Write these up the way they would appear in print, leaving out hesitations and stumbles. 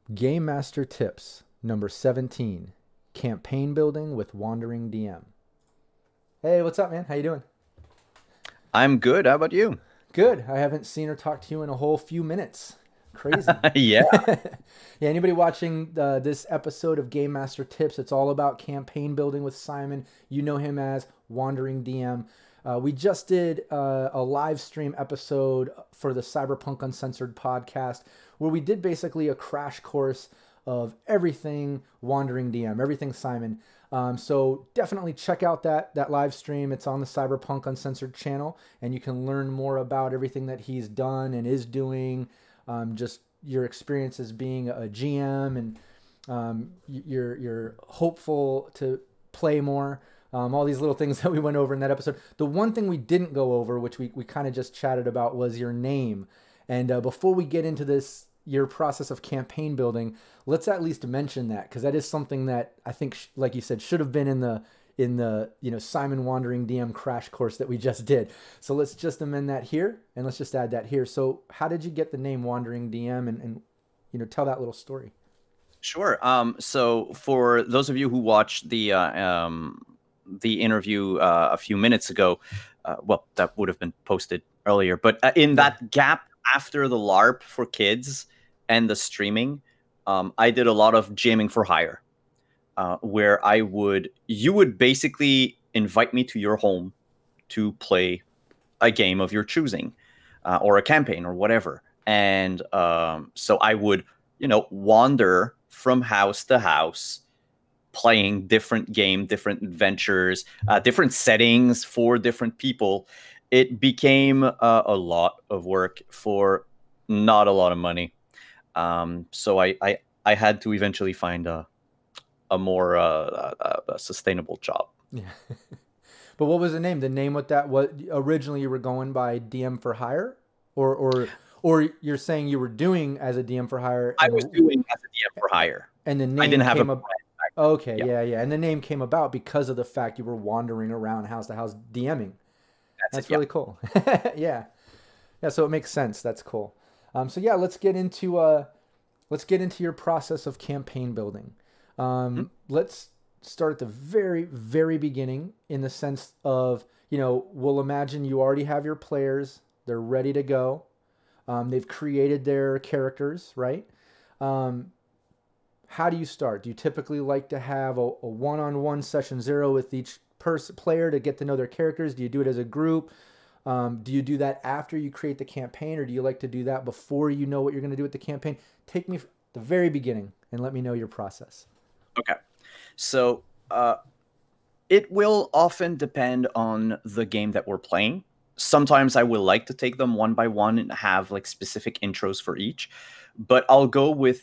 Game Master Tips number 17. Campaign building with Wandering DM. Hey, what's up, man? How you doing? I'm good. How about you? Good. I haven't seen or talked to you in a whole few minutes. Crazy. Yeah. Yeah, anybody watching this episode of Game Master Tips, it's all about campaign building with Simon. You know him as Wandering DM. We just did a live stream episode for the Cyberpunk Uncensored podcast where we did basically a crash course of everything Wandering DM, everything Simon. So definitely check out that live stream. It's on the Cyberpunk Uncensored channel, and you can learn more about everything that he's done and is doing. Just your experience as being a GM, and you're hopeful to play more. All these little things that we went over in that episode. The one thing we didn't go over, which we kind of just chatted about, was your name. And before we get into this, your process of campaign building, let's at least mention that, because that is something that I think, like you said, should have been in the Simon Wandering DM crash course that we just did. So let's just amend that here, and let's just add that here. So how did you get the name Wandering DM, and tell that little story? Sure. So for those of you who watched the interview a few minutes ago, well, that would have been posted earlier, but in Yeah. that gap after the LARP for kids and the streaming, I did a lot of jamming for hire, where you would basically invite me to your home to play a game of your choosing, or a campaign or whatever. And so I would, wander from house to house, playing different adventures, different settings for different people. It became a lot of work for not a lot of money. So I had to eventually find a more a sustainable job. Yeah. But what was the name? The name what that what originally you were going by DM for hire, or you're saying you were doing as a DM for hire, I was doing as a DM for hire. and the I name didn't have a came plan up. back then. Okay, Yeah, yeah, yeah, and the name came about because of the fact you were wandering around house to house DMing. that's it. That's Yeah. really cool. Yeah, yeah. So it makes sense. That's cool. So yeah, let's get into your process of campaign building. Mhm. Let's start at the very, very beginning in the sense of, we'll imagine you already have your players, they're ready to go. They've created their characters, right? Um, how do you start? Do you typically like to have a one-on-one session zero with each player to get to know their characters? Do you do it as a group? Do you do that after you create the campaign, or do you like to do that before you know what you're going to do with the campaign? Take me from the very beginning and let me know your process. Okay. So it will often depend on the game that we're playing. Sometimes I will like to take them one by one and have like specific intros for each, but I'll go with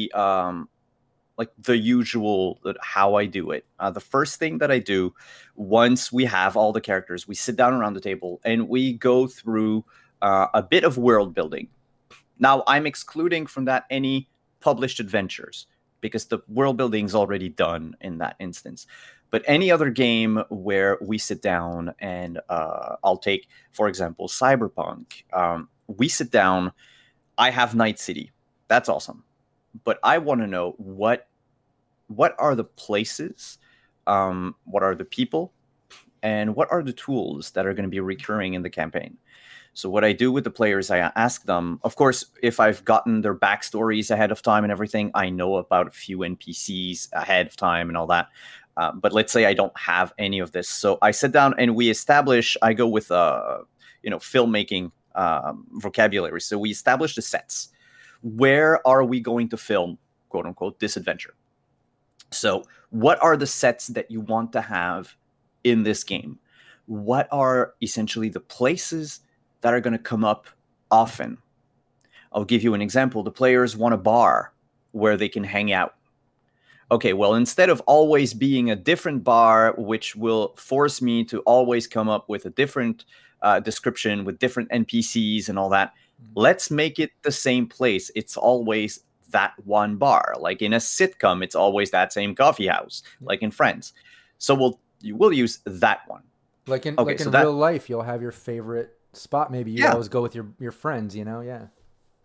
the usual how I do it. The first thing that I do once we have all the characters, we sit down around the table and we go through a bit of world building. Now, I'm excluding from that any published adventures because the world building is already done in that instance. But any other game where we sit down and I'll take, for example, Cyberpunk. We sit down. I have Night City. That's awesome. But I want to know what are the places, what are the people, and what are the tools that are going to be recurring in the campaign. So what I do with the players, I ask them, of course, if I've gotten their backstories ahead of time and everything, I know about a few NPCs ahead of time and all that. But let's say I don't have any of this. So I sit down and we establish, I go with, filmmaking vocabulary. So we establish the sets. Where are we going to film, quote unquote, this adventure? So what are the sets that you want to have in this game? What are essentially the places that are going to come up often? I'll give you an example. The players want a bar where they can hang out. Okay, well, instead of always being a different bar, which will force me to always come up with a different description with different NPCs and all that, let's make it the same place. It's always that one bar. Like in a sitcom, it's always that same coffee house, like in Friends. So we'll use that one. Like in Okay, like so in that real life, you'll have your favorite spot. Maybe you'd yeah, always go with your friends. Yeah.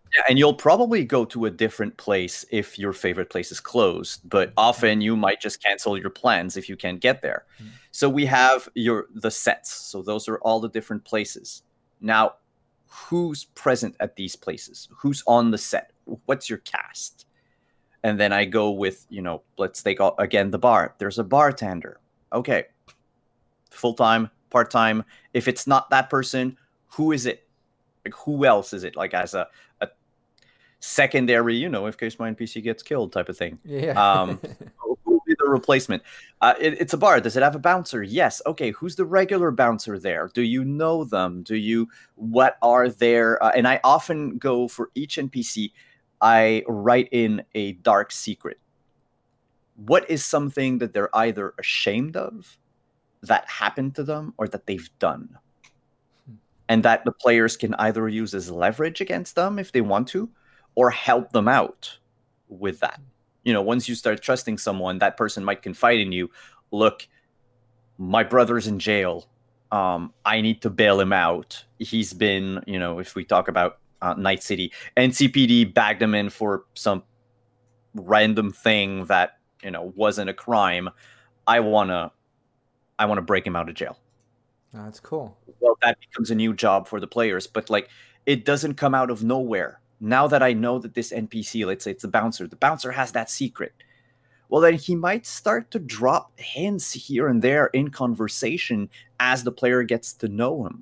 Yeah, and you'll probably go to a different place if your favorite place is closed, but often you might just cancel your plans if you can't get there. Mm. So we have the sets. So those are all the different places. Now, who's present at these places? Who's on the set? What's your cast? And then I go with, let's take again the bar. There's a bartender. Okay. Full-time, part-time. If it's not that person, who is it? Like, who else is it? Like, as a secondary, in case my NPC gets killed type of thing. Yeah. Who will be the replacement? It's a bar. Does it have a bouncer? Yes. Okay. Who's the regular bouncer there? Do you know them? What are their, and I often go for each NPC, I write in a dark secret. What is something that they're either ashamed of that happened to them or that they've done? And that the players can either use as leverage against them if they want to, or help them out with that. Once you start trusting someone, that person might confide in you. Look, my brother's in jail. I need to bail him out. He's been, if we talk about Night City, NCPD bagged him in for some random thing that, wasn't a crime. I want to break him out of jail. Oh, that's cool. Well, that becomes a new job for the players, but it doesn't come out of nowhere. Now that I know that this NPC, let's say it's the bouncer has that secret. Well, then he might start to drop hints here and there in conversation as the player gets to know him.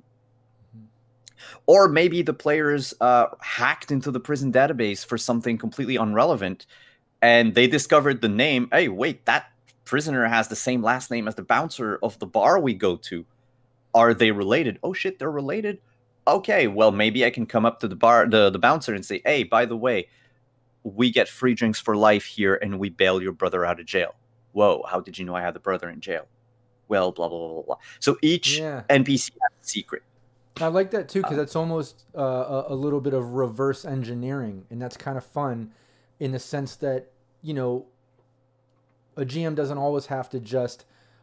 Or maybe the players hacked into the prison database for something completely irrelevant, and they discovered the name. Hey, wait, that prisoner has the same last name as the bouncer of the bar we go to. Are they related? Oh shit, they're related? Okay, well, maybe I can come up to the bouncer and say, hey, by the way, we get free drinks for life here and we bail your brother out of jail. Whoa, how did you know I had the brother in jail? Well, blah, blah, blah, blah. So each NPC has a secret. I like that too, because that's almost a little bit of reverse engineering, and that's kind of fun in the sense that, a GM doesn't always have to just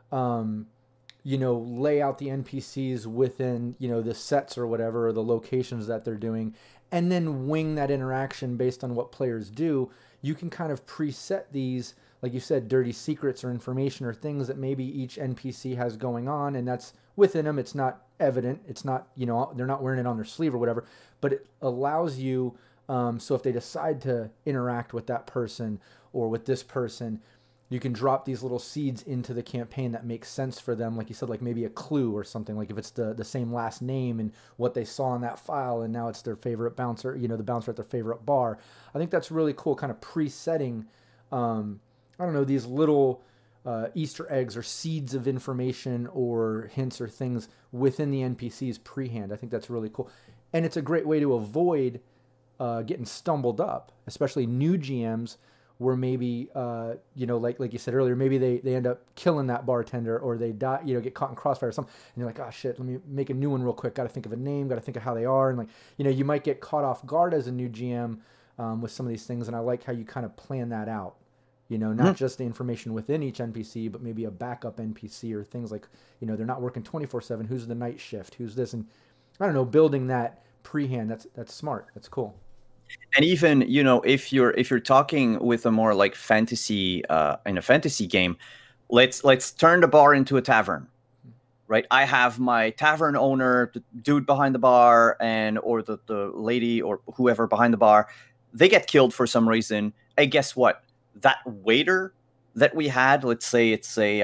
lay out the NPCs within, the sets or whatever, or the locations that they're doing, and then wing that interaction based on what players do. You can kind of preset these, like you said, dirty secrets or information or things that maybe each NPC has going on, and that's within them. It's not evident. It's not, they're not wearing it on their sleeve or whatever, but it allows you, so if they decide to interact with that person or with this person, you can drop these little seeds into the campaign that makes sense for them. Like you said, like maybe a clue or something, like if it's the same last name and what they saw in that file, and now it's their favorite bouncer, the bouncer at their favorite bar. I think that's really cool, kind of presetting, these little Easter eggs or seeds of information or hints or things within the NPCs prehand. I think that's really cool. And it's a great way to avoid getting stumbled up, especially new GMs, where maybe, like you said earlier, maybe they end up killing that bartender, or they die, get caught in crossfire or something. And you're like, oh shit, let me make a new one real quick. Got to think of a name, got to think of how they are. And you might get caught off guard as a new GM with some of these things. And I like how you kind of plan that out, not just the information within each NPC, but maybe a backup NPC or things like, they're not working 24/7. Who's the night shift? Who's this? And I don't know, building that prehand. That's smart. That's cool. And even, if you're talking with a more like fantasy, in a fantasy game, let's turn the bar into a tavern, right? I have my tavern owner, the dude behind the bar, or the lady or whoever behind the bar, they get killed for some reason. Hey, guess what? That waiter that we had, let's say it's a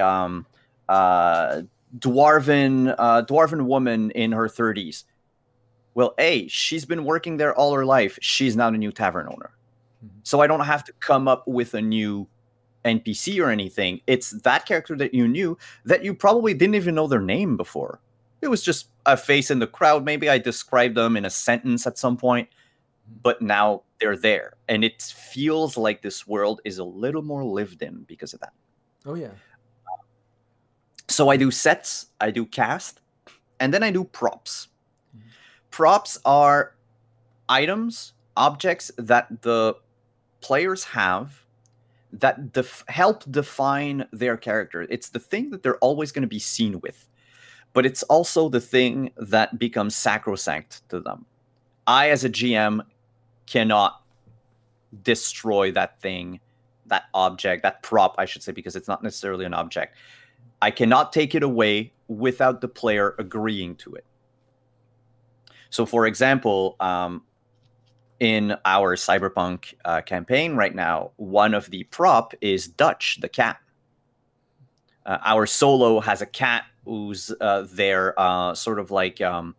dwarven woman in her 30s. Well, she's been working there all her life. She's now the new tavern owner. Mm-hmm. So I don't have to come up with a new NPC or anything. It's that character that you knew that you probably didn't even know their name before. It was just a face in the crowd. Maybe I described them in a sentence at some point, but now they're there. And it feels like this world is a little more lived in because of that. Oh, yeah. So I do sets, I do cast, and then I do props. Props are items, objects that the players have that help define their character. It's the thing that they're always going to be seen with, but it's also the thing that becomes sacrosanct to them. I, as a GM, cannot destroy that thing, that object, that prop, I should say, because it's not necessarily an object. I cannot take it away without the player agreeing to it. So, for example, in our Cyberpunk campaign right now, one of the prop is Dutch, the cat. Our solo has a cat who's their sort of like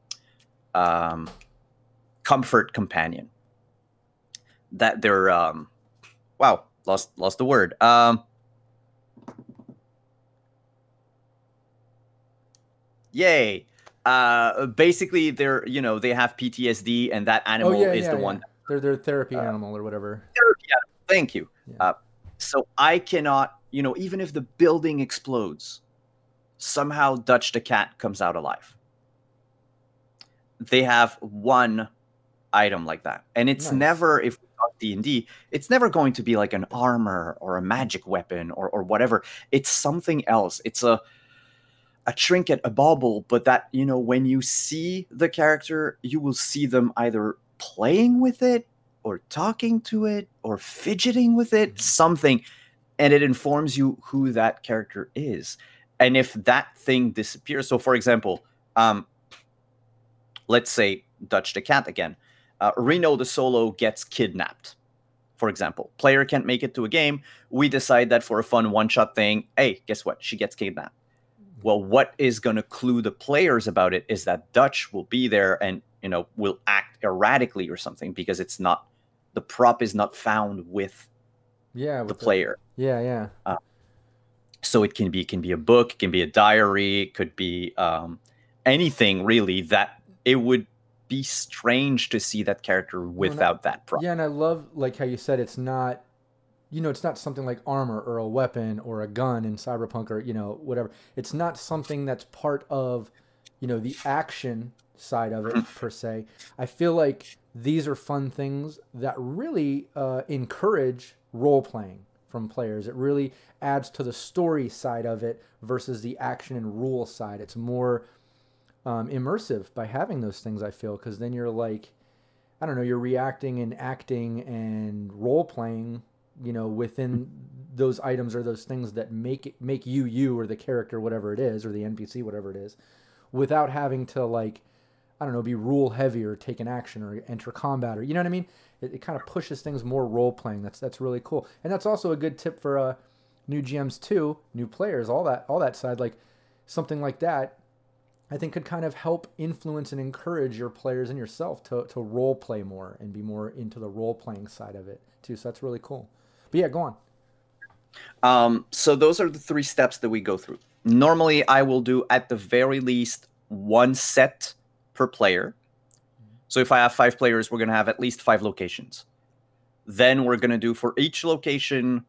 comfort companion. That they're wow, lost the word. Yay. Basically they're, they have PTSD, and that animal is the one. They're their therapy animal or whatever. Therapy animal. Thank you. Yeah. So I cannot, even if the building explodes, somehow Dutch the cat comes out alive. They have one item like that. And it's never, if we talk D&D, it's never going to be like an armor or a magic weapon or whatever. It's something else. It's a trinket, a bauble, but that, when you see the character, you will see them either playing with it or talking to it or fidgeting with it, something, and it informs you who that character is. And if that thing disappears, so for example, let's say Dutch the cat again, Reno the solo gets kidnapped, for example. Player can't make it to a game. We decide that for a fun one-shot thing, hey, guess what? She gets kidnapped. Well, what is going to clue the players about it is that Dutch will be there and, will act erratically or something, because it's not, the prop is not found with the player. Yeah. So it can be a book, it can be a diary, it could be anything really, that it would be strange to see that character without that prop. Yeah, and I love like how you said it's not, it's not something like armor or a weapon or a gun in Cyberpunk or, whatever. It's not something that's part of, the action side of it per se. I feel like these are fun things that really encourage role playing from players. It really adds to the story side of it versus the action and rule side. It's more immersive by having those things, I feel, because then you're like, I don't know, you're reacting and acting and role playing, within those items or those things that make you or the character, whatever it is, or the NPC, whatever it is, without having to, like, I don't know, be rule heavy or take an action or enter combat, or, you know what I mean? It kind of pushes things more role playing. That's really cool. And that's also a good tip for new GMs too, new players, all that side, like something like that, I think could kind of help influence and encourage your players and yourself to role play more and be more into the role playing side of it too. So that's really cool. But yeah, go on. So those are the 3 steps that we go through. Normally, I will do at the very least 1 set per player. So if I have 5 players, we're going to have at least 5 locations. Then we're going to do for each location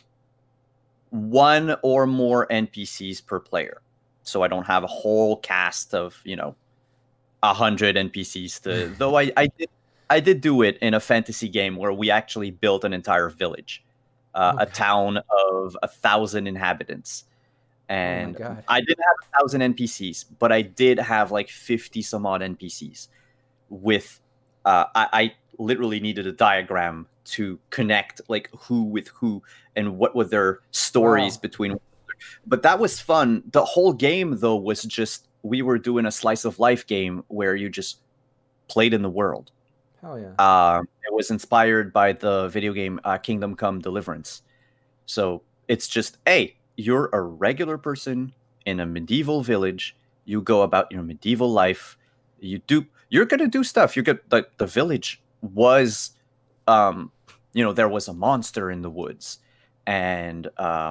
1 or more NPCs per player. So I don't have a whole cast of, 100 NPCs. Though I did do it in a fantasy game where we actually built an entire village. A town of 1,000 inhabitants. And I didn't have 1,000 NPCs, but I did have like 50 some odd NPCs with, I literally needed a diagram to connect like who with who and what were their stories between. But that was fun. The whole game though was just, we were doing a slice of life game where you just played in the world. Hell yeah. It was inspired by the video game Kingdom Come Deliverance. So it's just, hey, you're a regular person in a medieval village. You go about your medieval life. You're going to do stuff. The village was, there was a monster in the woods. And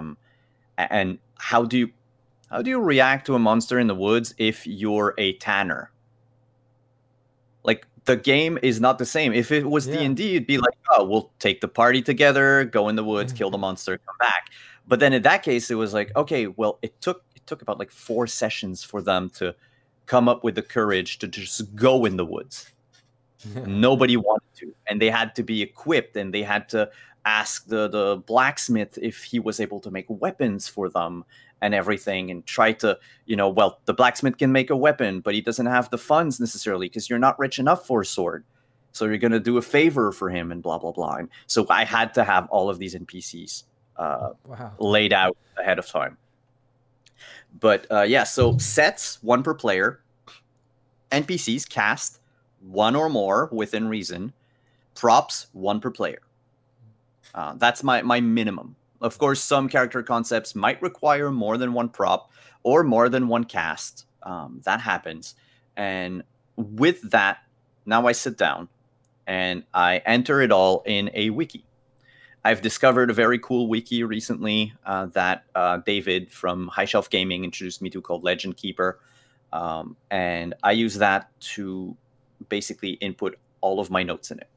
how do you react to a monster in the woods if you're a tanner? Like, the game is not the same. If it was D&D, it'd be like, oh, we'll take the party together, go in the woods, kill the monster, come back. But then in that case, it was like, okay, well, it took about like 4 sessions for them to come up with the courage to just go in the woods. Nobody wanted to, and they had to be equipped, and they had to ask the blacksmith if he was able to make weapons for them and everything, and try to, the blacksmith can make a weapon, but he doesn't have the funds necessarily because you're not rich enough for a sword. So you're going to do a favor for him and blah, blah, blah. And so I had to have all of these NPCs Wow. laid out ahead of time. But yeah, so sets, one per player. NPCs cast, one or more within reason. Props, one per player. That's my minimum. Of course, some character concepts might require more than one prop or more than one cast. That happens. And with that, now I sit down and I enter it all in a wiki. I've discovered a very cool wiki recently that David from High Shelf Gaming introduced me to, called Legend Keeper. And I use that to basically input all of my notes in it.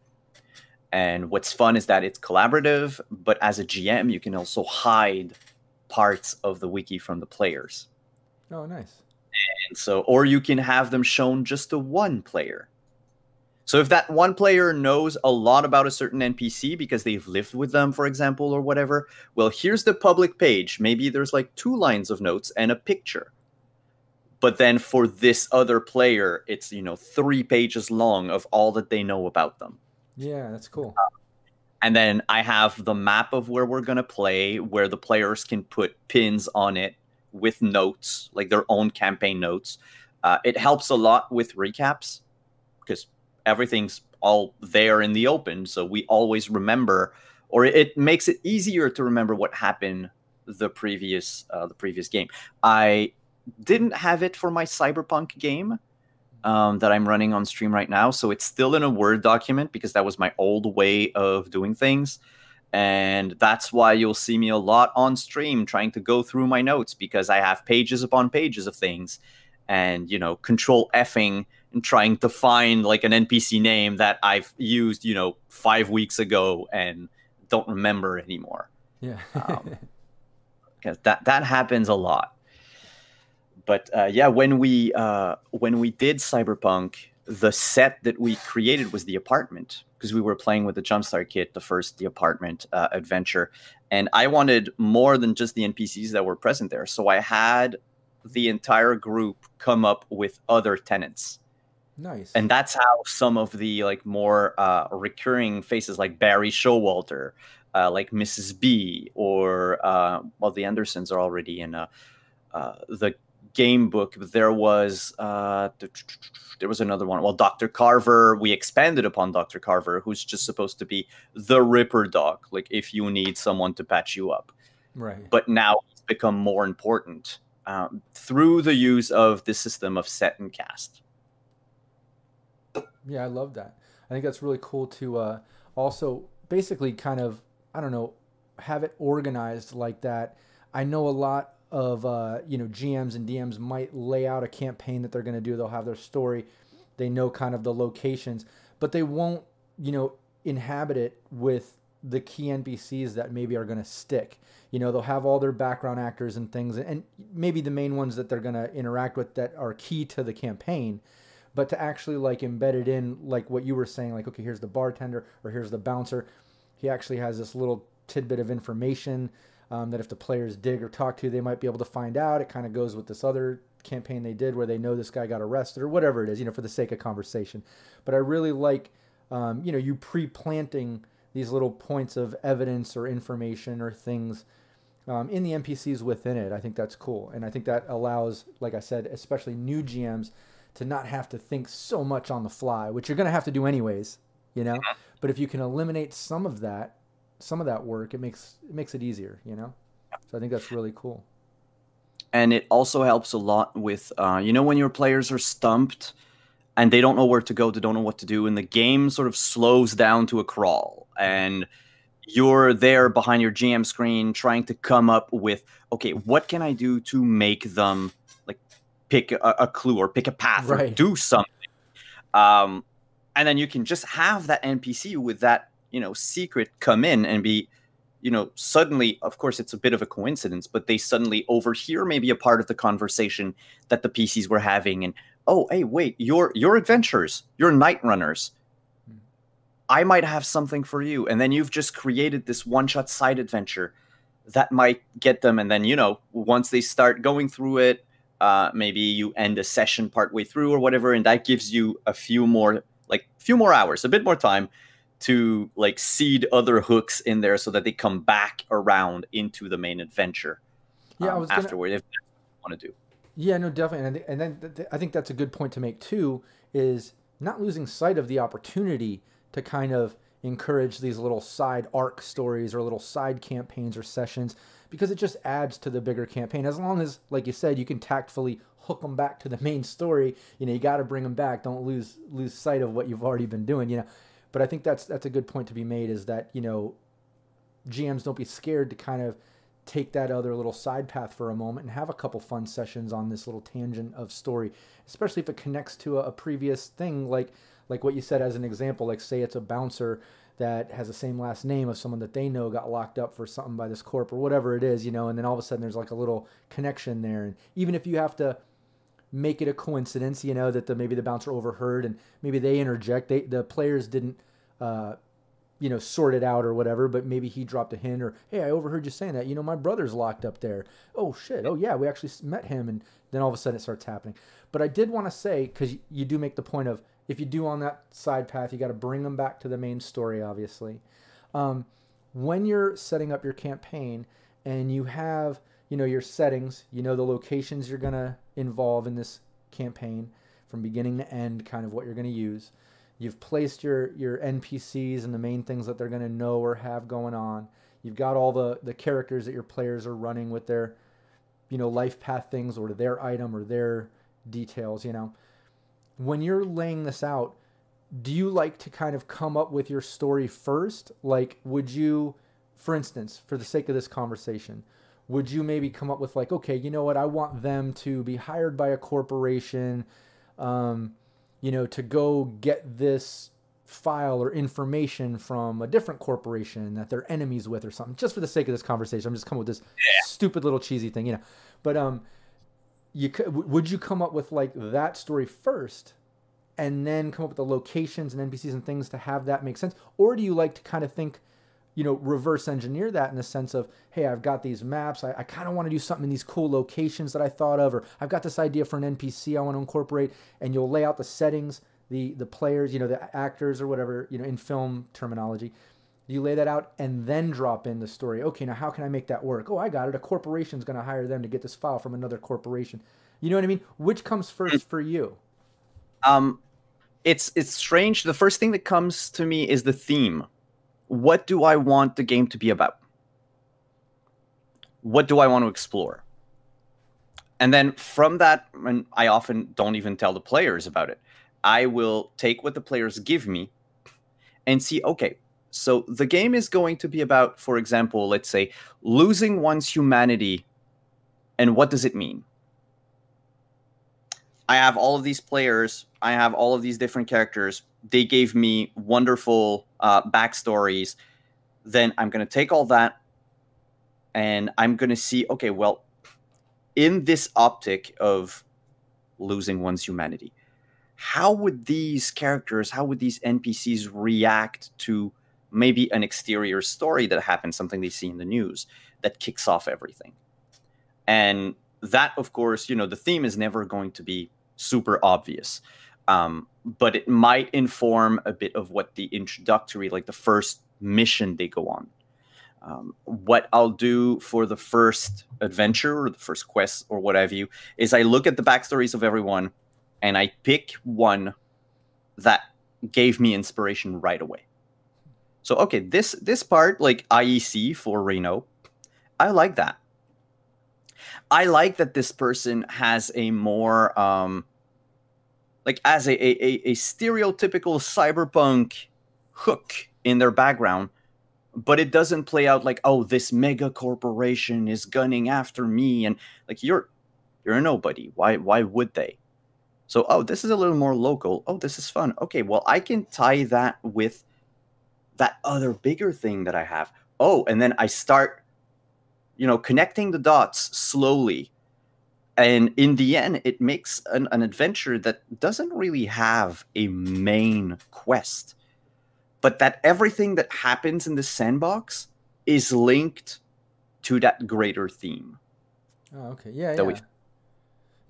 And what's fun is that it's collaborative, but as a GM, you can also hide parts of the wiki from the players. Oh, nice. And so, or you can have them shown just to one player. So if that one player knows a lot about a certain NPC because they've lived with them, for example, or whatever, well, here's the public page. Maybe there's like 2 lines of notes and a picture. But then for this other player, it's, 3 pages long of all that they know about them. Yeah, that's cool. And then I have the map of where we're going to play, where the players can put pins on it with notes, like their own campaign notes. It helps a lot with recaps because everything's all there in the open. So we always remember, or it makes it easier to remember what happened the previous game. I didn't have it for my Cyberpunk game that I'm running on stream right now. So it's still in a Word document because that was my old way of doing things. And that's why you'll see me a lot on stream trying to go through my notes, because I have pages upon pages of things and, control Fing and trying to find like an NPC name that I've used, 5 weeks ago and don't remember anymore. Yeah. Because that happens a lot. But yeah, when we did Cyberpunk, the set that we created was the apartment, because we were playing with the Jumpstart kit, the apartment adventure. And I wanted more than just the NPCs that were present there. So I had the entire group come up with other tenants. Nice. And that's how some of the like more recurring faces like Barry Showalter, like Mrs. B, or the Andersons are already in the game book, but there was another one. Well, Dr. Carver, we expanded upon Dr. Carver, who's just supposed to be the Ripper Doc, like if you need someone to patch you up. Right. But now it's become more important through the use of the system of set and cast. Yeah, I love that. I think that's really cool to also basically kind of, I don't know, have it organized like that. I know a lot of GMs and DMs might lay out a campaign that they're going to do. They'll have their story, they know kind of the locations, but they won't inhabit it with the key NPCs that maybe are going to stick. They'll have all their background actors and things, and maybe the main ones that they're going to interact with that are key to the campaign. But to actually like embed it in, like what you were saying, like, okay, here's the bartender or here's the bouncer. He actually has this little tidbit of information that if the players dig or talk to, they might be able to find out. It kind of goes with this other campaign they did where they know this guy got arrested or whatever it is, for the sake of conversation. But I really like, you pre-planting these little points of evidence or information or things in the NPCs within it. I think that's cool. And I think that allows, like I said, especially new GMs to not have to think so much on the fly, which you're going to have to do anyways, But if you can eliminate some of that work, it makes it easier, So I think that's really cool. And it also helps a lot with, when your players are stumped and they don't know where to go, they don't know what to do, and the game sort of slows down to a crawl, and you're there behind your GM screen trying to come up with, okay, what can I do to make them like pick a clue or pick a path or do something. And then you can just have that NPC with that, secret come in and be, suddenly, of course, it's a bit of a coincidence, but they suddenly overhear maybe a part of the conversation that the PCs were having. And, oh, hey, wait, you're adventurers, you're night runners. I might have something for you. And then you've just created this one-shot side adventure that might get them. And then, once they start going through it, maybe you end a session partway through or whatever, and that gives you a few more like a few more hours, a bit more time to like seed other hooks in there so that they come back around into the main adventure Yeah, I was gonna. afterward if that's what you want to do. Yeah, no, definitely, and then I think that's a good point to make too. Is not losing sight of the opportunity to kind of encourage these little side arc stories or little side campaigns or sessions because it just adds to the bigger campaign. As long as, like you said, you can tactfully hook them back to the main story. You know, you got to bring them back. Don't lose sight of what you've already been doing. You know, but I think that's a good point to be made. Is that, you know, GMs don't be scared to kind of take that other little side path for a moment and have a couple fun sessions on this little tangent of story, especially if it connects to a previous thing, like what you said as an example. Like, say it's a bouncer that has the same last name of someone that they know got locked up for something by this corp or whatever it is, you know, and then all of a sudden there's like a little connection there. And even if you have to make it a coincidence, you know, that maybe the bouncer overheard and maybe they interject, the players didn't you know, sort it out or whatever, but maybe he dropped a hint or, hey, I overheard you saying that. You know, my brother's locked up there. Oh, shit. Oh, yeah, we actually met him. And then all of a sudden it starts happening. But I did want to say, because you do make the point of, if you do on that side path, you got to bring them back to the main story, obviously. When you're setting up your campaign and you have, you know, your settings, you know, the locations you're going to involve in this campaign from beginning to end, kind of what you're going to use. You've placed your NPCs and the main things that they're going to know or have going on. You've got all the characters that your players are running with their, you know, life path things or their item or their details, you know. When you're laying this out, do you like to kind of come up with your story first? Like, would you, for instance, for the sake of this conversation, would you maybe come up with like, okay, you know what, I want them to be hired by a corporation, you know, to go get this file or information from a different corporation that they're enemies with or something, just for the sake of this conversation. I'm just coming with this stupid little cheesy thing, you know. But would you come up with like that story first and then come up with the locations and NPCs and things to have that make sense? Or do you like to kind of think, you know, reverse engineer that in the sense of, hey, I've got these maps. I kind of want to do something in these cool locations that I thought of, or I've got this idea for an NPC I want to incorporate, and you'll lay out the settings, the players, you know, the actors or whatever, you know, in film terminology. You lay that out and then drop in the story. Okay, now how can I make that work? Oh, I got it. A corporation's going to hire them to get this file from another corporation. You know what I mean? Which comes first for you? It's strange. The first thing that comes to me is the theme. What do I want the game to be about? What do I want to explore? And then from that, and I often don't even tell the players about it, I will take what the players give me and see, okay, so the game is going to be about, for example, let's say, losing one's humanity, and what does it mean? I have all of these players, I have all of these different characters, they gave me wonderful backstories. Then I'm going to take all that and I'm going to see, okay, well, in this optic of losing one's humanity, how would these characters, how would these NPCs react to maybe an exterior story that happens, something they see in the news that kicks off everything? And that, of course, you know, the theme is never going to be super obvious. But it might inform a bit of what the introductory, like the first mission they go on. What I'll do for the first adventure or the first quest or what have you is I look at the backstories of everyone and I pick one that gave me inspiration right away. So, okay, this part, like IEC for Reno, I like that. I like that this person has a more like as a stereotypical cyberpunk hook in their background, but it doesn't play out like, oh, this mega corporation is gunning after me, and like you're a nobody. Why would they? So, oh, this is a little more local. Oh, this is fun. Okay, well, I can tie that with that other bigger thing that I have. Oh, and then I start, you know, connecting the dots slowly. And in the end, it makes an adventure that doesn't really have a main quest, but that everything that happens in the sandbox is linked to that greater theme. Oh, okay. Yeah, yeah.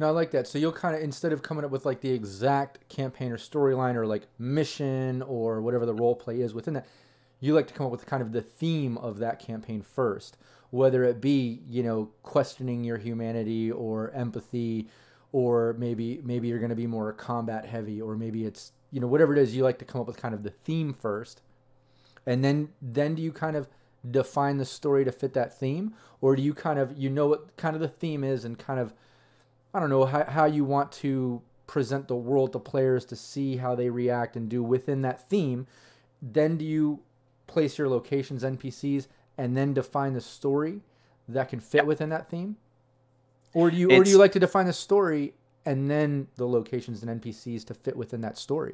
No, I like that. So you'll kind of, instead of coming up with like the exact campaign or storyline or like mission or whatever the role play is within that, you like to come up with kind of the theme of that campaign first, whether it be, you know, questioning your humanity or empathy, or maybe you're going to be more combat heavy, or maybe it's, you know, whatever it is, you like to come up with kind of the theme first, and then do you kind of define the story to fit that theme, or do you kind of, you know what kind of the theme is and kind of, I don't know, how you want to present the world to players to see how they react and do within that theme. Then do you place your locations, NPCs, and then define the story that can fit within that theme? Or do you like to define the story and then the locations and NPCs to fit within that story?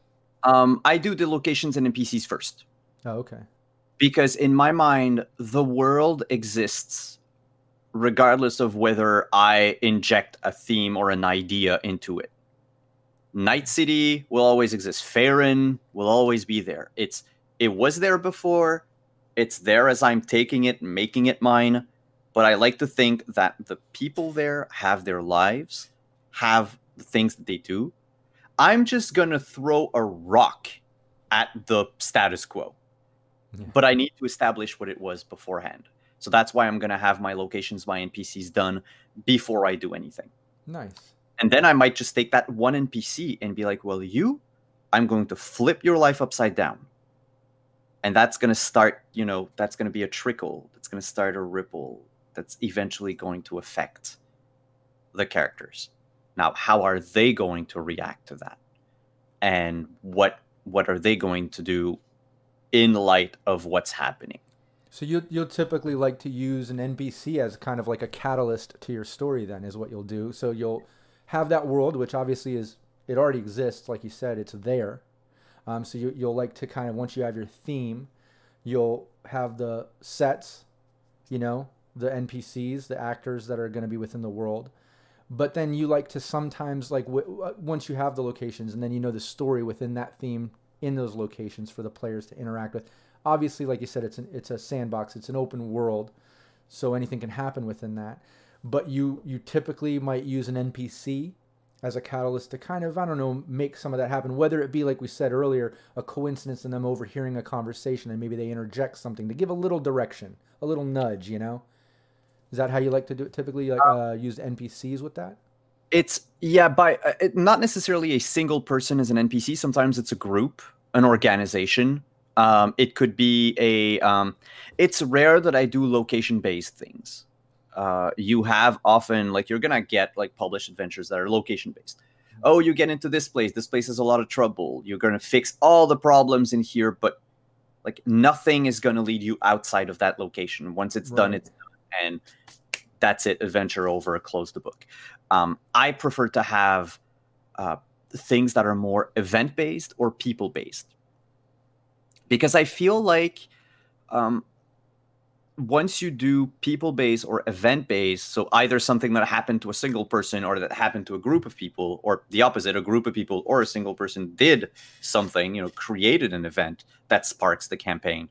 I do the locations and NPCs first. Oh, okay. Because in my mind, the world exists regardless of whether I inject a theme or an idea into it. Night City will always exist. Faerun will always be there. It was there before. It's there as I'm taking it, making it mine. But I like to think that the people there have their lives, have the things that they do. I'm just going to throw a rock at the status quo. Yeah. But I need to establish what it was beforehand. So that's why I'm going to have my locations, my NPCs done before I do anything. Nice. And then I might just take that one NPC and be like, well, I'm going to flip your life upside down. And that's going to start, you know, that's going to be a trickle. That's going to start a ripple that's eventually going to affect the characters. Now, how are they going to react to that? And what are they going to do in light of what's happening? So you'll typically like to use an NPC as kind of like a catalyst to your story, then, is what you'll do. So you'll have that world, which obviously it already exists, like you said, it's there. So you'll like to kind of, once you have your theme, you'll have the sets, you know, the NPCs, the actors that are going to be within the world. But then you like to sometimes, like, once you have the locations and then you know the story within that theme in those locations for the players to interact with. Obviously, like you said, it's a sandbox. It's an open world, so anything can happen within that. But you typically might use an NPC as a catalyst to kind of, I don't know, make some of that happen. Whether it be, like we said earlier, a coincidence in them overhearing a conversation and maybe they interject something to give a little direction, a little nudge, you know? Is that how you like to do it typically, like use NPCs with that? Not necessarily a single person as an NPC. Sometimes it's a group, an organization. It could be it's rare that I do location-based things. You have often, like, you're going to get like published adventures that are location-based. Oh, you get into this place. This place has a lot of trouble. You're going to fix all the problems in here, but like nothing is going to lead you outside of that location. Once it's done, it's done. And that's it. Adventure over. Close the book. I prefer to have things that are more event-based or people-based. Because I feel like once you do people-based or event-based, so either something that happened to a single person or that happened to a group of people, or the opposite, a group of people or a single person did something, you know, created an event that sparks the campaign.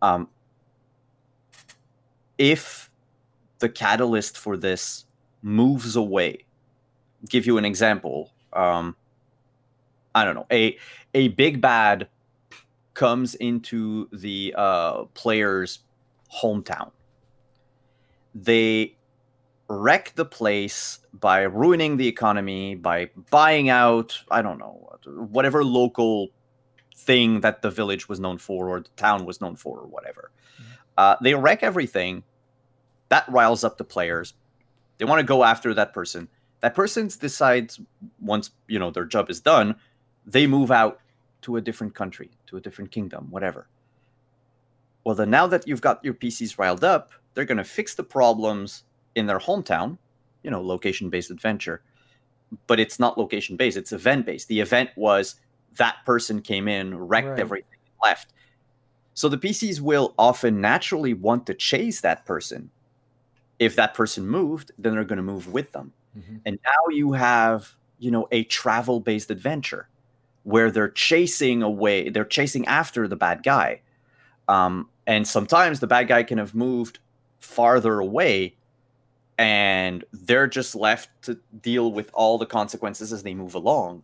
If the catalyst for this moves away, give you an example. I don't know, a big bad comes into the player's hometown. They wreck the place by ruining the economy, by buying out, I don't know, whatever local thing that the village was known for or the town was known for or whatever. They wreck everything. That riles up the players. They want to go after that person. That person decides, once, you know, their job is done, they move out to a different country, to a different kingdom, whatever. Well, then now that you've got your PCs riled up, they're going to fix the problems in their hometown, you know, location-based adventure. But it's not location-based, it's event-based. The event was that person came in, wrecked everything, left. So the PCs will often naturally want to chase that person. If that person moved, then they're going to move with them. Mm-hmm. And now you have, you know, a travel-based adventure where they're chasing after the bad guy. And sometimes the bad guy can have moved farther away, and they're just left to deal with all the consequences as they move along.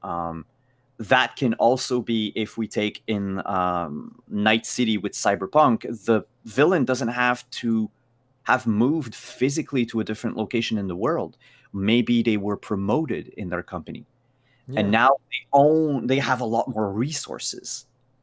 That can also be, if we take in Night City with Cyberpunk, the villain doesn't have to have moved physically to a different location in the world. Maybe they were promoted in their company, and now they have a lot more resources.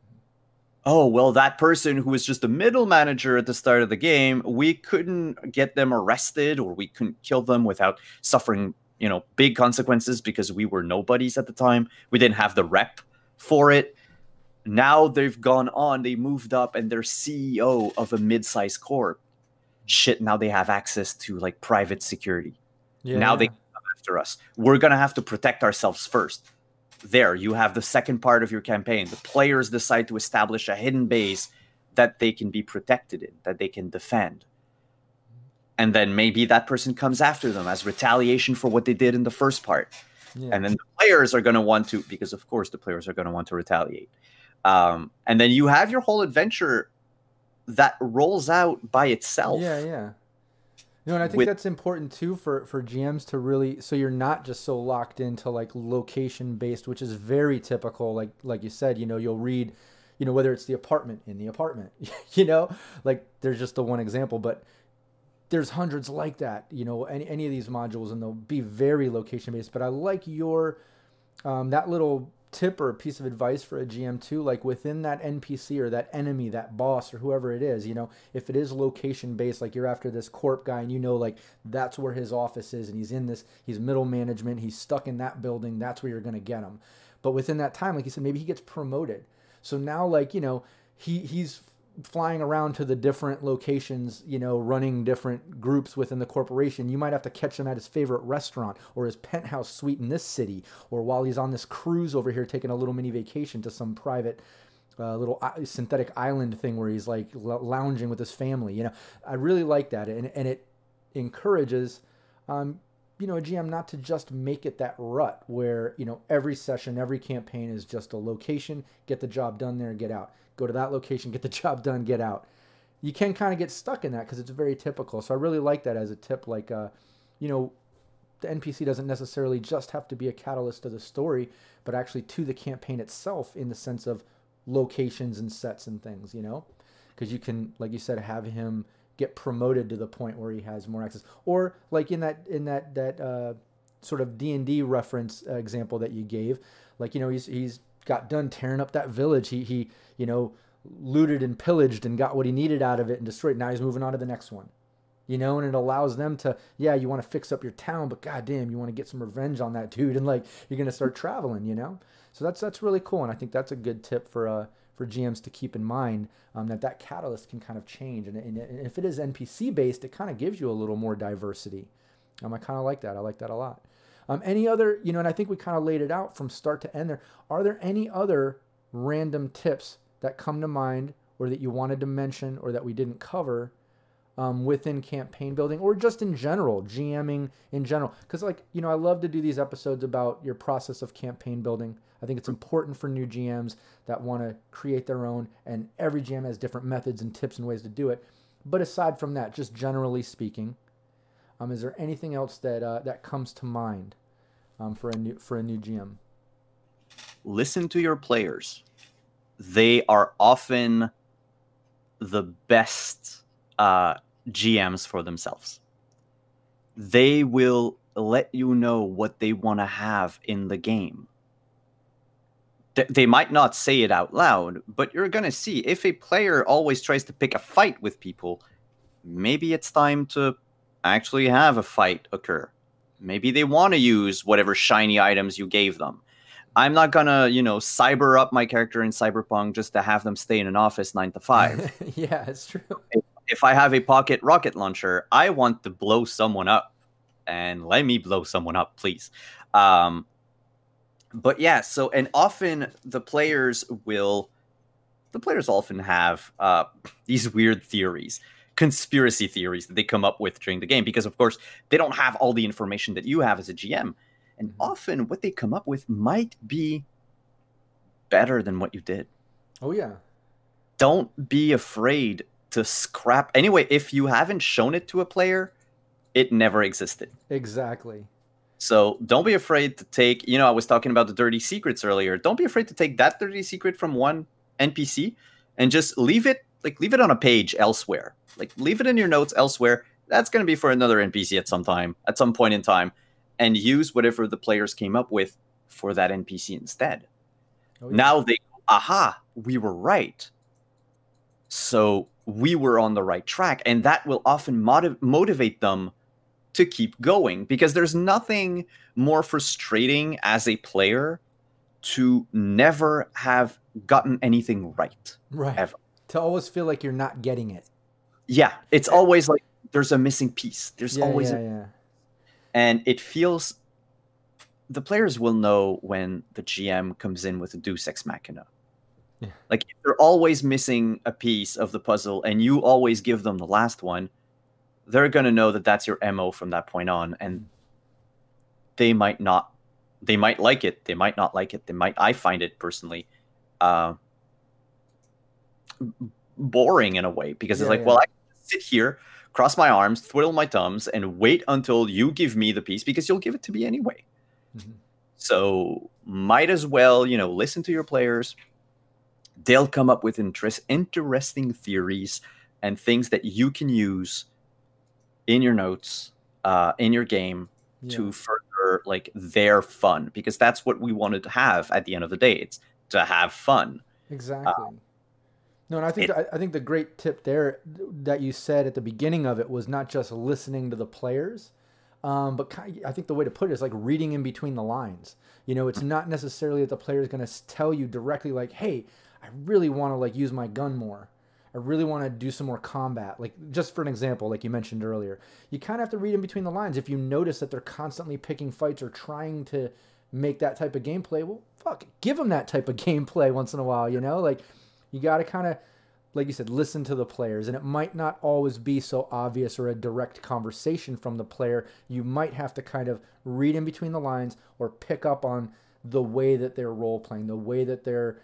Oh, well, that person who was just a middle manager at the start of the game, we couldn't get them arrested, or we couldn't kill them without suffering, big consequences because we were nobodies at the time. We didn't have the rep for it. Now they've gone on, they moved up, and they're CEO of a mid-sized corp. Shit, now they have access to like private security. Now they come after us. We're going to have to protect ourselves first. There, you have the second part of your campaign. The players decide to establish a hidden base that they can be protected in, that they can defend. And then maybe that person comes after them as retaliation for what they did in the first part. Yeah. And then the players are going to want to, because of course the players are going to want to retaliate. And then you have your whole adventure that rolls out by itself. Yeah. And I think that's important too for GMs to really, so you're not just so locked into like location based, which is very typical. Like you said, you'll read, whether it's the apartment in the apartment, like there's just the one example, but there's hundreds like that, any of these modules, and they'll be very location based. But I like your, that little tip or a piece of advice for a GM too, like within that NPC or that enemy, that boss or whoever it is, if it is location based, like you're after this corp guy and like that's where his office is and he's middle management, he's stuck in that building, that's where you're going to get him. But within that time, like you said, maybe he gets promoted. So now like, he's flying around to the different locations, running different groups within the corporation. You might have to catch him at his favorite restaurant or his penthouse suite in this city, or while he's on this cruise over here taking a little mini vacation to some private little synthetic island thing where he's like lounging with his family. I really like that, and it encourages a GM not to just make it that rut where every session, every campaign is just a location, get the job done there, get out. Go to that location, get the job done, get out. You can kind of get stuck in that because it's very typical. So I really like that as a tip. Like, the NPC doesn't necessarily just have to be a catalyst to the story, but actually to the campaign itself in the sense of locations and sets and things, because you can, like you said, have him get promoted to the point where he has more access. Or like in that sort of D&D reference example that you gave, like, he's got done tearing up that village. He looted and pillaged and got what he needed out of it and destroyed. Now he's moving on to the next one, and it allows them to, you want to fix up your town, but goddamn, you want to get some revenge on that dude. And like, you're going to start traveling, so that's really cool. And I think that's a good tip for GMs to keep in mind, that catalyst can kind of change. And if it is NPC based, it kind of gives you a little more diversity. I kind of like that. I like that a lot. Any other, and I think we kind of laid it out from start to end there. Are there any other random tips that come to mind or that you wanted to mention or that we didn't cover within campaign building or just in general, GMing in general? Because I love to do these episodes about your process of campaign building. I think it's important for new GMs that want to create their own, and every GM has different methods and tips and ways to do it. But aside from that, just generally speaking, is there anything else that comes to mind for a new GM? Listen to your players. They are often the best GMs for themselves. They will let you know what they want to have in the game. They might not say it out loud, but you're going to see if a player always tries to pick a fight with people, maybe it's time to actually have a fight occur. Maybe they want to use whatever shiny items you gave them. I'm not gonna, cyber up my character in Cyberpunk just to have them stay in an office 9 to 5. Yeah, it's true. If I have a pocket rocket launcher, I want to blow someone up, and let me blow someone up, please. But yeah, so, and often the players often have these weird theories, conspiracy theories that they come up with during the game, because of course they don't have all the information that you have as a GM. And often what they come up with might be better than what you did. Oh, yeah. Don't be afraid to scrap. Anyway, if you haven't shown it to a player, it never existed. Exactly. So don't be afraid to take, I was talking about the dirty secrets earlier. Don't be afraid to take that dirty secret from one NPC and just leave it on a page elsewhere. Like leave it in your notes elsewhere. That's going to be for another NPC at some point in time, and use whatever the players came up with for that NPC instead. Oh, yeah. Now they go, aha, we were right. So we were on the right track, and that will often motivate them to keep going, because there's nothing more frustrating as a player to never have gotten anything right. Right. Ever. To always feel like you're not getting it. Yeah, it's always like there's a missing piece. There's always yeah. And it feels the players will know when the GM comes in with a Deus Ex Machina. Yeah. Like if they're always missing a piece of the puzzle and you always give them the last one, they're going to know that that's your MO from that point on, and they might like it. They might not like it. I find it personally boring in a way, because it's well, I can sit here, cross my arms, twiddle my thumbs, and wait until you give me the piece, because you'll give it to me anyway. Mm-hmm. So might as well, listen to your players. They'll come up with interesting theories and things that you can use in your notes, in your game, to further their fun, because that's what we wanted to have at the end of the day. It's to have fun. Exactly. No, and I think the great tip there that you said at the beginning of it was not just listening to the players, but I think the way to put it is like reading in between the lines. It's not necessarily that the player is going to tell you directly like, hey, I really want to use my gun more. I really want to do some more combat. Just for an example, like you mentioned earlier, you kind of have to read in between the lines. If you notice that they're constantly picking fights or trying to make that type of gameplay, well, give them that type of gameplay once in a while, you got to kind of, like you said, listen to the players. And it might not always be so obvious or a direct conversation from the player. You might have to kind of read in between the lines or pick up on the way that they're role-playing, the way that they're,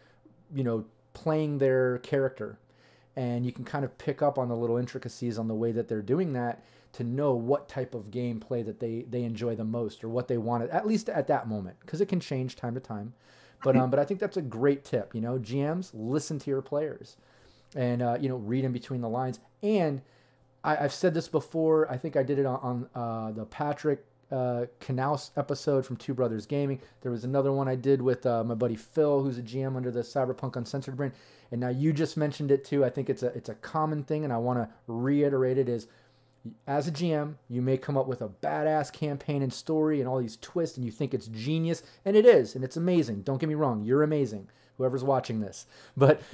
playing their character. And you can kind of pick up on the little intricacies on the way that they're doing that to know what type of gameplay that they enjoy the most, or what they want, at least at that moment, because it can change time to time. But I think that's a great tip. GMs, listen to your players, and read in between the lines. And I've said this before. I think I did it on the Patrick Knaus episode from Two Brothers Gaming. There was another one I did with my buddy Phil, who's a GM under the Cyberpunk Uncensored brand. And now you just mentioned it too. I think it's a common thing, and I want to reiterate it, is as a GM, you may come up with a badass campaign and story and all these twists, and you think it's genius, and it is, and it's amazing. Don't get me wrong, you're amazing, whoever's watching this. But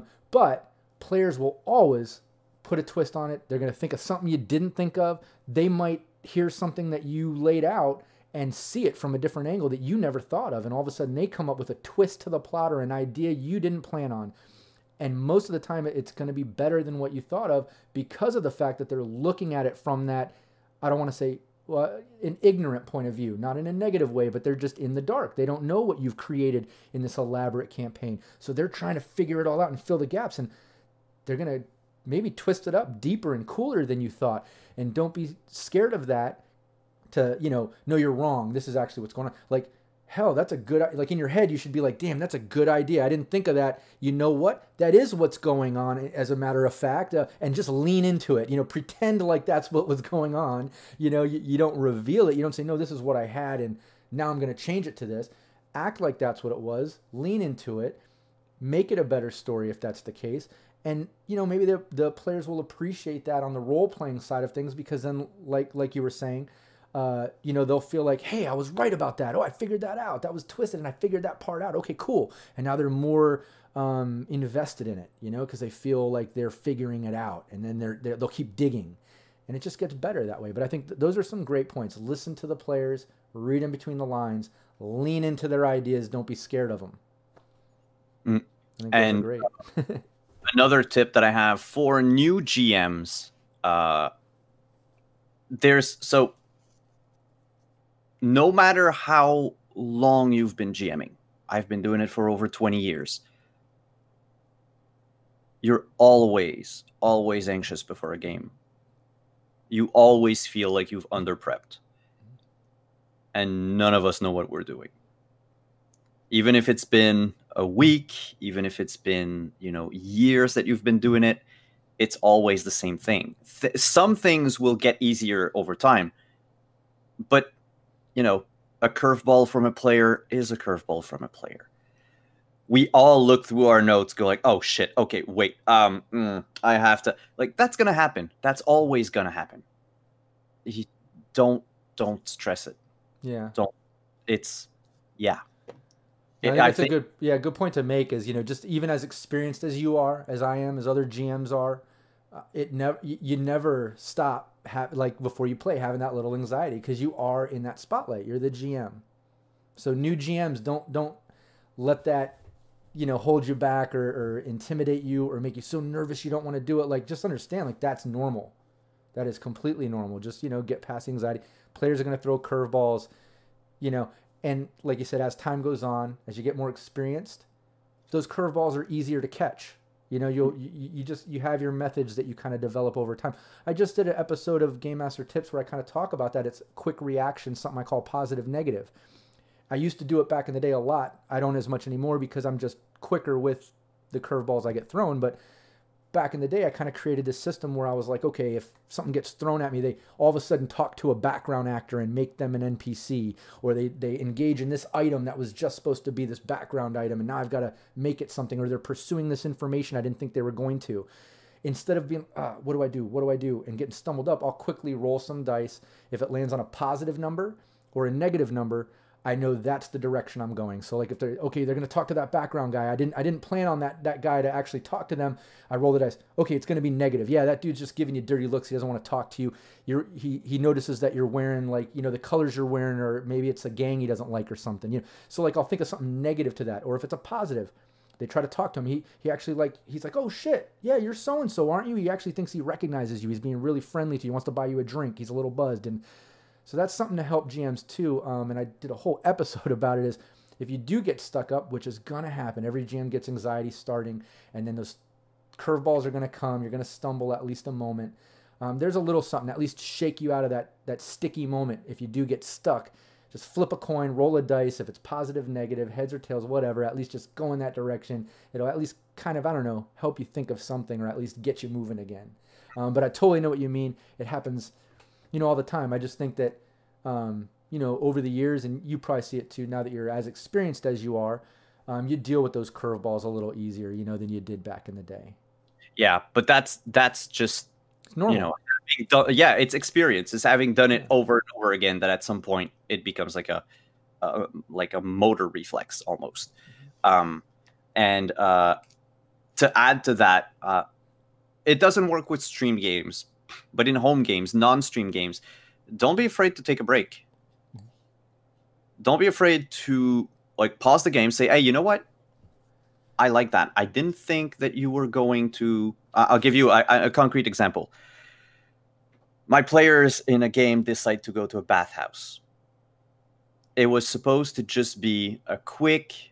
players will always put a twist on it. They're going to think of something you didn't think of. They might hear something that you laid out and see it from a different angle that you never thought of, and all of a sudden they come up with a twist to the plot or an idea you didn't plan on. And most of the time, it's going to be better than what you thought of, because of the fact that they're looking at it from that, I don't want to say an ignorant point of view, not in a negative way, but they're just in the dark. They don't know what you've created in this elaborate campaign. So they're trying to figure it all out and fill the gaps. And they're going to maybe twist it up deeper and cooler than you thought. And don't be scared of that to, no, you're wrong. This is actually what's going on. Hell, that's a good, in your head, you should be like, damn, that's a good idea. I didn't think of that. You know what? That is what's going on, as a matter of fact, and just lean into it. Pretend like that's what was going on. You don't reveal it. You don't say, no, this is what I had, and now I'm going to change it to this. Act like that's what it was. Lean into it. Make it a better story if that's the case. And, maybe the players will appreciate that on the role-playing side of things, because then, like you were saying, they'll feel like, hey, I was right about that. Oh, I figured that out. That was twisted, and I figured that part out. Okay, cool. And now they're more invested in it, because they feel like they're figuring it out, and then they'll keep digging, and it just gets better that way. But I think those are some great points. Listen to the players, read in between the lines, lean into their ideas. Don't be scared of them. I think those are great. Another tip that I have for new GMs, no matter how long you've been GMing, I've been doing it for over 20 years. You're always anxious before a game. you always feel like you've under-prepped. And none of us know what we're doing. Even if it's been a week, even if it's been, years that you've been doing it, it's always the same thing. Some things will get easier over time, but, a curveball from a player is a curveball from a player. We all look through our notes, go like, oh shit, okay, wait, I have to, that's gonna happen. That's always gonna happen. Don't stress it. Yeah. Yeah. I think that's a good point to make is, just even as experienced as you are, as I am, as other GMs are, you never stop before you play having that little anxiety because you are in that spotlight. You're the GM. So new GMs don't let that, hold you back or intimidate you or make you so nervous you don't want to do it. Just understand, that's normal. That is completely normal. Just, get past anxiety. Players are going to throw curveballs, and like you said, as time goes on, as you get more experienced, those curveballs are easier to catch. You have your methods that you kind of develop over time. I just did an episode of Game Master Tips where I kind of talk about that. It's quick reaction, something I call positive negative. I used to do it back in the day a lot. I don't as much anymore because I'm just quicker with the curveballs I get thrown. But back in the day, I kind of created this system where I was like, okay, if something gets thrown at me, they all of a sudden talk to a background actor and make them an NPC, or they engage in this item that was just supposed to be this background item, and now I've got to make it something, or they're pursuing this information I didn't think they were going to. Instead of being, what do I do, and getting stumbled up, I'll quickly roll some dice. If it lands on a positive number or a negative number, I know that's the direction I'm going. So if they're going to talk to that background guy. I didn't plan on that guy to actually talk to them. I roll the dice. Okay, it's going to be negative. Yeah, that dude's just giving you dirty looks. He doesn't want to talk to you. He notices that you're wearing the colors you're wearing, or maybe it's a gang he doesn't like or something. So I'll think of something negative to that. Or if it's a positive, they try to talk to him. He actually he's like, oh shit, yeah, you're so and so, aren't you? He actually thinks he recognizes you. He's being really friendly to you. He wants to buy you a drink. He's a little buzzed. And so that's something to help GMs too. And I did a whole episode about it. Is if you do get stuck up, which is gonna happen, every GM gets anxiety starting, and then those curveballs are gonna come. You're gonna stumble at least a moment. There's a little something at least shake you out of that sticky moment. If you do get stuck, just flip a coin, roll a dice. If it's positive, negative, heads or tails, whatever, at least just go in that direction. It'll at least kind of, help you think of something, or at least get you moving again. But I totally know what you mean. It happens, all the time. I just think that, over the years, and you probably see it too now that you're as experienced as you are, you deal with those curveballs a little easier, than you did back in the day. Yeah, but that's just, it's normal. It's experience. It's having done it over and over again that at some point it becomes like a motor reflex almost. And to add to that, it doesn't work with stream games, but in home games, non-stream games, don't be afraid to take a break. Don't be afraid to pause the game, say, hey, you know what? I like that. I didn't think that you were going to... I'll give you a concrete example. My players in a game decide to go to a bathhouse. It was supposed to just be a quick,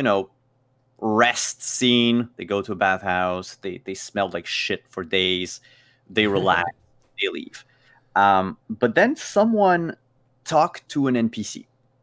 rest scene. They go to a bathhouse. They smelled like shit for days. They relax. They leave. But then someone talked to an NPC.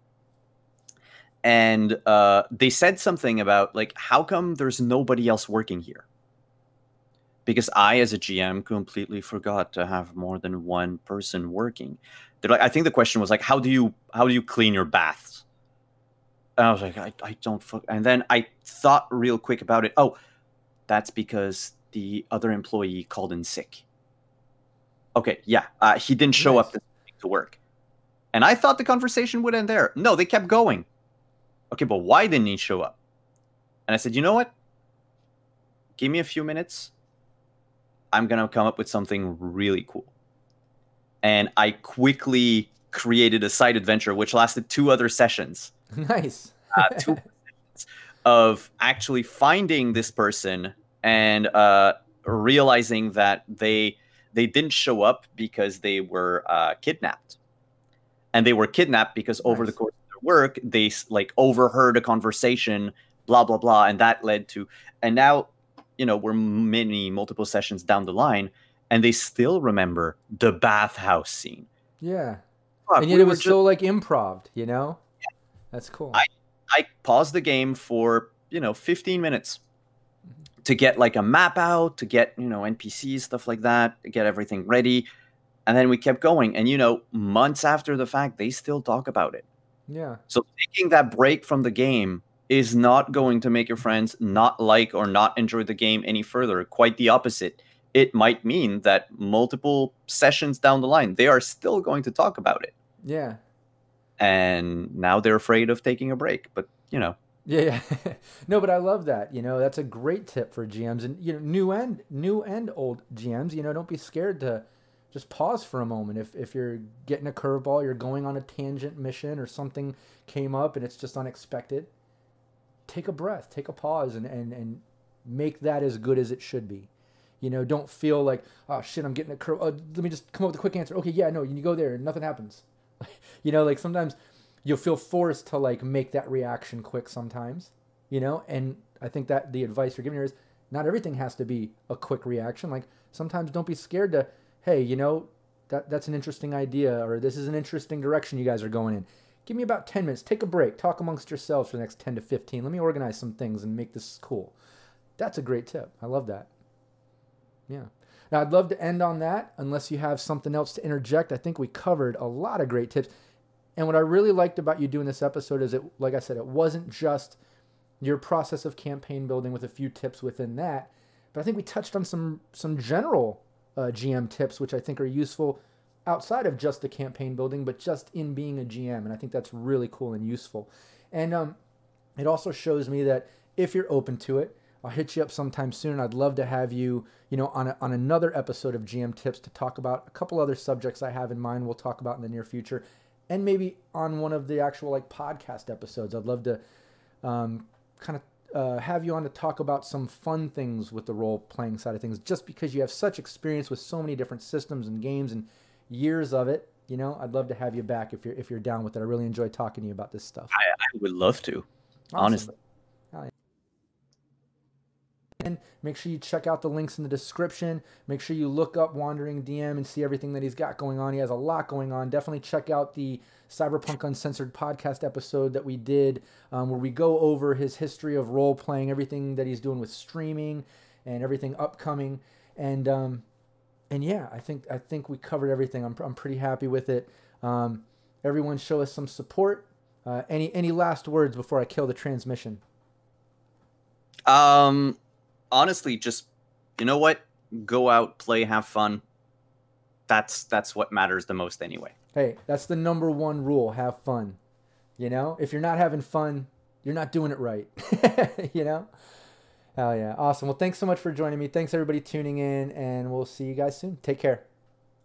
And they said something about, how come there's nobody else working here? Because I, as a GM, completely forgot to have more than one person working. I think the question was how do you clean your baths? And I was like, I don't. And then I thought real quick about it. Oh, that's because the other employee called in sick. Okay, yeah, he didn't show up to work. And I thought the conversation would end there. No, they kept going. Okay, but why didn't he show up? And I said, you know what? Give me a few minutes. I'm going to come up with something really cool. And I quickly created a side adventure, which lasted 2 other sessions. Nice. 2 sessions of actually finding this person and realizing that they didn't show up because they were kidnapped. And they were kidnapped because over the course of their work, they overheard a conversation, blah, blah, blah. And that led to, and now, we're multiple sessions down the line, and they still remember the bathhouse scene. Yeah. Fuck, And yet we it were was so like improv, you know? That's cool. I paused the game for 15 minutes to get like a map out, to get NPCs, stuff like that, to get everything ready, and then we kept going. And months after the fact, they still talk about it. Yeah. So taking that break from the game is not going to make your friends not like or not enjoy the game any further. Quite the opposite. It might mean that multiple sessions down the line, they are still going to talk about it. Yeah. And now they're afraid of taking a break. But, Yeah. No, but I love that. That's a great tip for GMs and, new and old GMs, don't be scared to just pause for a moment. If you're getting a curveball, you're going on a tangent mission or something came up and it's just unexpected, take a breath, take a pause and make that as good as it should be. Don't feel like, oh shit, I'm getting a curve. Oh, let me just come up with a quick answer. Okay, yeah, no, you go there and nothing happens. Like sometimes you'll feel forced to like make that reaction quick sometimes, and I think that the advice you're giving here is not everything has to be a quick reaction. Like sometimes don't be scared to, hey, that's an interesting idea, or this is an interesting direction you guys are going in. Give me about 10 minutes, take a break, talk amongst yourselves for the next 10 to 15. Let me organize some things and make this cool. That's a great tip. I love that. Yeah. Now I'd love to end on that unless you have something else to interject. I think we covered a lot of great tips. And what I really liked about you doing this episode is like I said, it wasn't just your process of campaign building with a few tips within that, but I think we touched on some general GM tips, which I think are useful outside of just the campaign building, but just in being a GM. And I think that's really cool and useful. And it also shows me that if you're open to it, I'll hit you up sometime soon. I'd love to have you, on another episode of GM Tips to talk about a couple other subjects I have in mind we'll talk about in the near future. And maybe on one of the actual like podcast episodes, I'd love to have you on to talk about some fun things with the role-playing side of things, just because you have such experience with so many different systems and games and years of it. I'd love to have you back if you're down with it. I really enjoy talking to you about this stuff. I would love to, awesome. Honestly. And make sure you check out the links in the description. Make sure you look up Wandering DM and see everything that he's got going on. He has a lot going on. Definitely check out the Cyberpunk Uncensored podcast episode that we did, where we go over his history of role playing, everything that he's doing with streaming, and everything upcoming. And yeah, I think we covered everything. I'm pretty happy with it. Everyone, show us some support. Any last words before I kill the transmission? Honestly, just, what? Go out, play, have fun. That's what matters the most anyway. Hey, that's the number one rule. Have fun. If you're not having fun, you're not doing it right. Hell yeah. Awesome. Well, thanks so much for joining me. Thanks everybody tuning in, and we'll see you guys soon. Take care.